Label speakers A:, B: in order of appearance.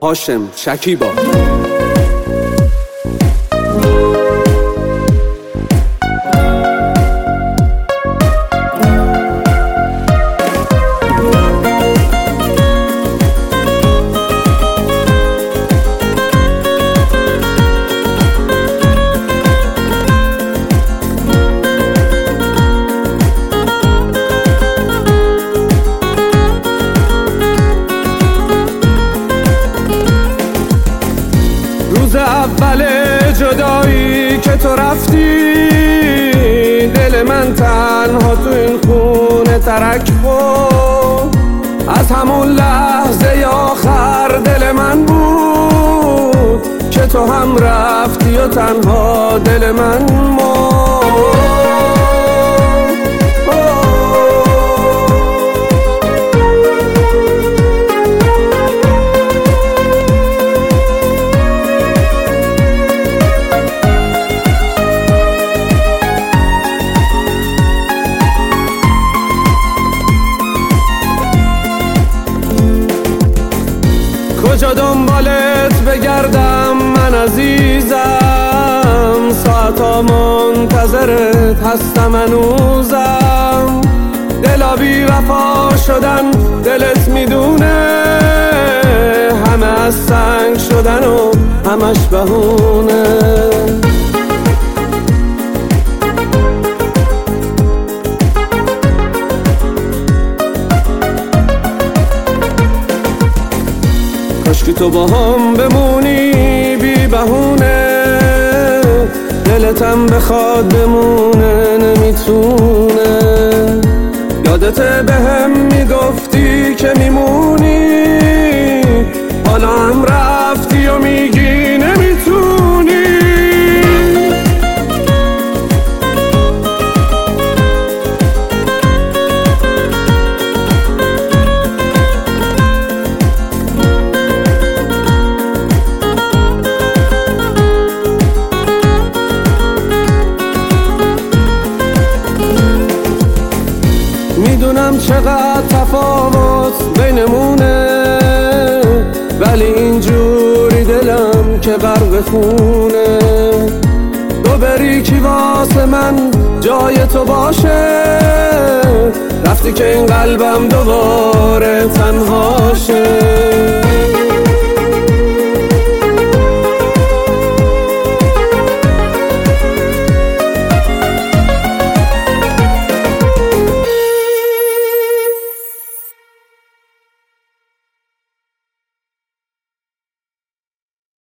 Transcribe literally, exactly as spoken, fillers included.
A: هاشم شکیبا. روز اول جدایی که تو رفتی، دل من تنها تو این خونه ترک خورد. از همون لحظه آخر دل من بود که تو هم رفتی و تنها دل من مرد. کجا دنبالت بگردم من عزیزم، ساعتا منتظرت هستم هنوزم. دلا بی وفا شدن دلت میدونه، همه از سنگ شدن و همش بهونه. کاشکی تو با هم بمونی بی بهونه، دلتم بخواد بمونه نمیتونه. یادت به هم میگفتی که میمونی، حالا هم رفتی و میگی نمیتونی. میدونم چقدر تفاوت بینمونه، ولی اینجوری دلم که غرق خونه. تو بری کی واسه من جای تو باشه، رفتی که این قلبم دوباره تنها شه.